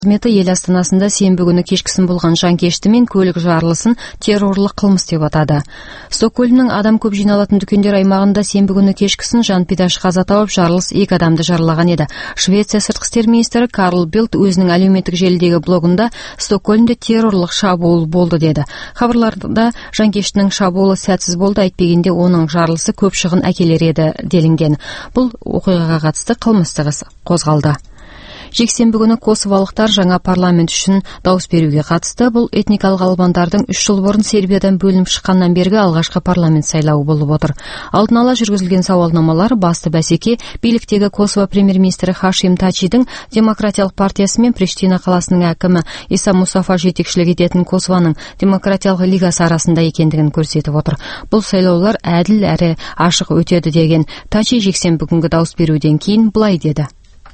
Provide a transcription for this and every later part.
Қызметі ел астанасында сенбі күні кешкісін болған жанкешті мен көлік жарылысын террорлық қылмыс деп атады. Стокгольмнің адам көп жиналатын дүкендер аймағында сенбі күні кешкісін жанпидаш қаза тауып, жарылыс 2 адамды жаралаған еді. Швеция сыртқы істер министрі Карл Билт өзінің әлеуметтік желідегі блогында Стокгольмде террорлық шабуыл болды деді. Хабарларда жанкештінің шабуылы сәтсіз болды, әйтпегенде оның жарылысы көп шығын әкелер еді делінген. Бұл оқиғаға қатысты қылмыстық іс қозғалды. Жексенбі күні косовалықтар жаңа парламент үшін дауыс беруге қатысты. Бұл этникалық албандардың 3 жыл бұрын Сербиядан бөлініп шыққаннан бергі алғашқы парламент сайлауы болып отыр. Алдын ала жүргізілген сауалнамалар басты бәсеке биліктегі Косово премьер-министрі Хашим Тачидің Демократиялық партиясы мен Приштина қаласының әкімі Иса Мусафа жетекшілік ететін Косованың Демократиялық лигасы арасында екендігін көрсетіп отыр. Бұл сайлаулар әділ әрі ашық өтеді деген Тачи жексенбі күнгі дауыс беруден кейін былай деді.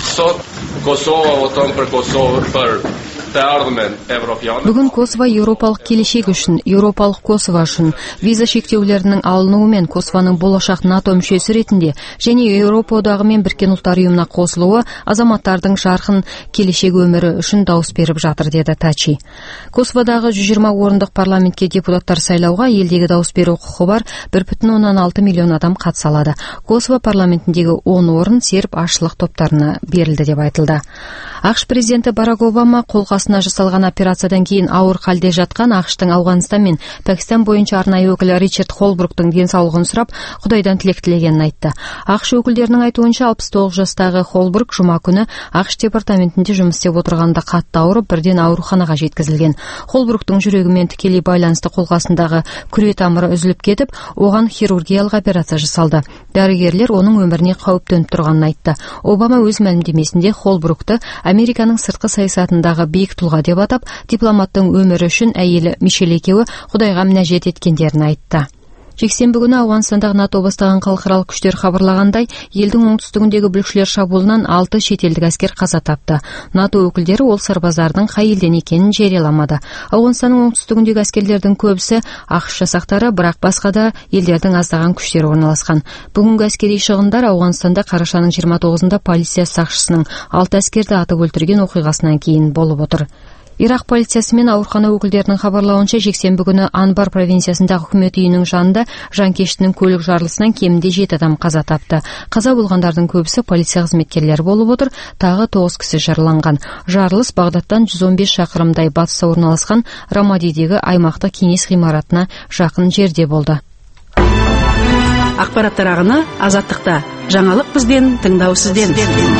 Бүгін Косово еуропалық келешек үшін, еуропалық Косово үшін виза шектеулерінің алынуымен Косованың болашақ НАТО мүшесі ретінде және Еуропа одағы мен Біріккен ұлттар ұйымына қосылуы азаматтардың жарқын келешек өмірі үшін дауыс беріп жатыр, деді Тачи. Косоводағы 120 орындық парламентке депутаттар сайлауға елдегі дауыс беру құқы бар 1,6 миллион адам қатыса алады. Косово парламентіндегі 10 орын серб ашылық топтарына берілді деп айтылды. ақш президенті Барак Обама қолқасына жасалған операциядан кейін ауыр халде жатқан ақштың Ауғанстан мен Пәкістан бойынша арнайы өкілі Ричард Холбруктың денсаулығын сұрап, Құдайдан тілек тілегенін айтты. ақш өкілдерінің айтуынша 69 жастағы Холбрук жұма күні ақш департаментінде жұмыс істеп отырғанда қатты ауырып, бірден ауруханаға жеткізілген. Холбруктың жүрегімен тікелей байланысты қолқасындағы күре тамыры үзіліп кетіп, оған хирургиялық операция жасалды. Дәрігерлер оның өміріне қауіп төніп тұрғанын айтты. Обама өз мәлімдемесінде Холбрукты Американың сыртқы саясатындағы биік тұлға деп атап, дипломаттың өмірі үшін әйелі Мишель екеуі Құдайға мінәжат еткендерін айтты. Жексенбі күні Ауғанстандағы НАТО бастаған халықаралық күштер хабарлағандай, елдің оңтүстігіндегі бүлікшілер шабуылынан 6 шетелдік әскер қаза тапты. НАТО өкілдері ол сарбаздардың қай елден екенін жарияламады. Ауғанстанның оңтүстігіндегі әскерлердің көбісі ақш жасақтары, бірақ басқа да елдердің аздаған күштері орналасқан. Бүгінгі әскери шығындар Ауғанстанда қарашаның 29-ында полиция сақшысының 6 әскерді атып өлтірген оқиғасынан кейін болып отыр. Ирақ полициясы мен аурухана өкілдерінің хабарлауынша, жексенбі күні Анбар провинциясындағы үкімет үйінің жанында жанкештінің көлік жарылысынан кемінде 7 адам қаза тапты. Қаза болғандардың көбісі полиция қызметкерлері болып отыр, тағы 9 кісі жараланған. Жарылыс Бағдаттан 115 шақырымдай батыста орналасқан Рамадидегі аймақтық кеңес ғимаратына жақын жерде болды. Ақпараттар ағыны Азаттықта. Жаңалық бізден, тыңдау сізден.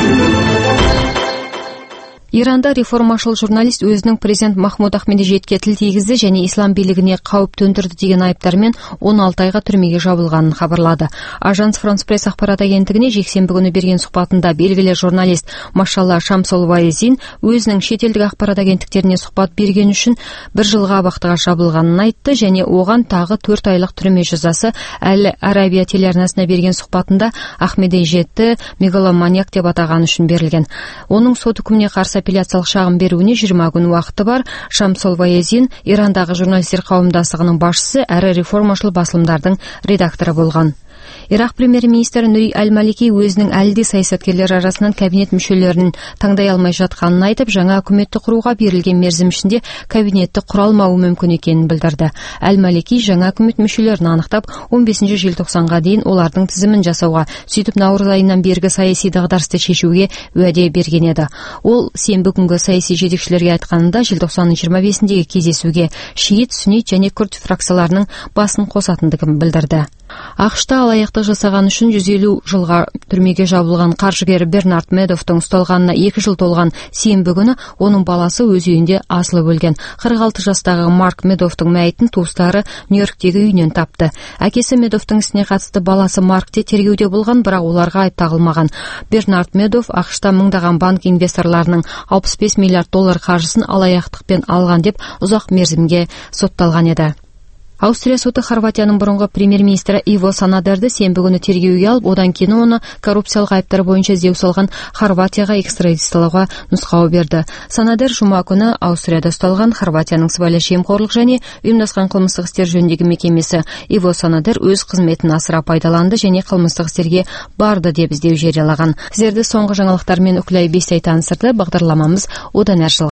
Иранда реформашыл журналист өзінің президент Махмуд Ахмедижетке тіл тигізді және ислам билігіне қауіп төндірді деген айыптармен 16 айға түрмеге жабылғанын хабарлады. Ажанс Франс Пресс ақпарат агенттігіне жексенбі күні берген сұхбатында белгілі журналист Машалла Шамсол-Вайзин өзінің шетелдік ақпарат агенттіктеріне сұхбат берген үшін 1 жылға абақтыға жабылғанын айтты және оған тағы 4 айлық түрме жазасы. Әл Арабия телеарнасына берген сұхбатында Ахмедижетті мегаломаньяк деп атаған үшін берілген. Оның сот үкіміне қарсы апелляциялық шағым беруіне 20 күн уақыты бар. Шамсол-Вайзин Ирандағы журналистер қауымдастығының басшысы әрі реформашыл басылымдардың редакторы болған. Ирақ премьер-министрі Нури Аль-Малики өзінің әлде саясаткерлер арасынан кабинет мүшелерін таңдай алмай жатқанын айтып, жаңа үкіметті құруға берілген мерзім ішінде кабинетті құра алмауы мүмкін екенін білдірді. Аль-Малики жаңа үкімет мүшелерін анықтап, 15 желтоқсанға дейін олардың тізімін жасауға, сөйтіп наурыз айынан бергі саяси дағдарысты шешуге уәде берген еді. Ол сенбі күнгі саяси жетекшілерге айтқанында желтоқсанның 25-дегі кездесуге шиит, сүннит және күрд фракцияларының басын қосатындығын білдірді. ақш-та алаяқтық жасаған үшін 150 жылға түрмеге жабылған қаржыгер Бернард Медовтың ұсталғанына 2 жыл толған сенбі күні оның баласы өз үйінде асылып өлген. 46 жастағы Марк Медовтың мәйітін туыстары Нью-Йорктегі үйінен тапты. Әкесі Медовтың ісіне қатысты баласы Марк те тергеуде болған, бірақ оларға айып тағылмаған. Бернард Медов ақш-та мыңдаған банк инвесторларының $65 миллиард қаржысын алаяқтықпен алған деп ұзақ мерзімге сотталған еді. Аустрия соты Хорватияның бұрынғы премьер-министрі Иво Санадерді сенбі күні тергеуге алып, одан кейін оны коррупциялық айыптар бойынша іздеу салған Хорватияға экстрадициялауға нұсқау берді. Санадер жұма күні Аустрияда ұсталған Хорватияның сыбайлас жемқорлық және ұйымдасқан қылмыстық істер жөніндегі мекемесі Иво Санадер өз қызметін асыра пайдаланды және қылмыстық істерге барды деп іздеу жариялаған. Сіздерді соңғы жаңалықтармен Үкілай Бестай таныстырды. Бағдарламамыз одан әрі